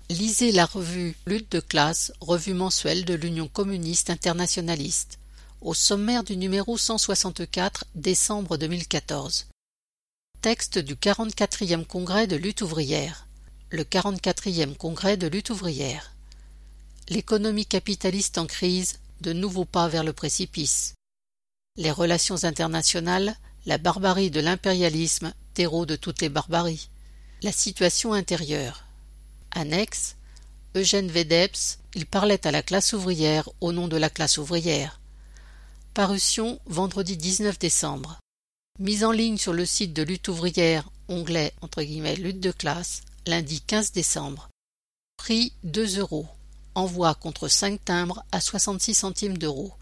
Lisez la revue Lutte de classe, revue mensuelle de l'Union communiste internationaliste, au sommaire du numéro 164, décembre 2014. Texte du 44e congrès de lutte ouvrière. Le 44e congrès de lutte ouvrière. L'économie capitaliste en crise, de nouveaux pas vers le précipice. Les relations internationales, la barbarie de l'impérialisme, terreau de toutes les barbaries. La situation intérieure. Annexe. Eugène Vedebs, il parlait à la classe ouvrière au nom de la classe ouvrière. Parution vendredi 19 décembre. Mise en ligne sur le site de Lutte ouvrière, onglet « Lutte de classe », lundi 15 décembre. Prix 2 €. Envoi contre 5 timbres à 66 centimes d'euros.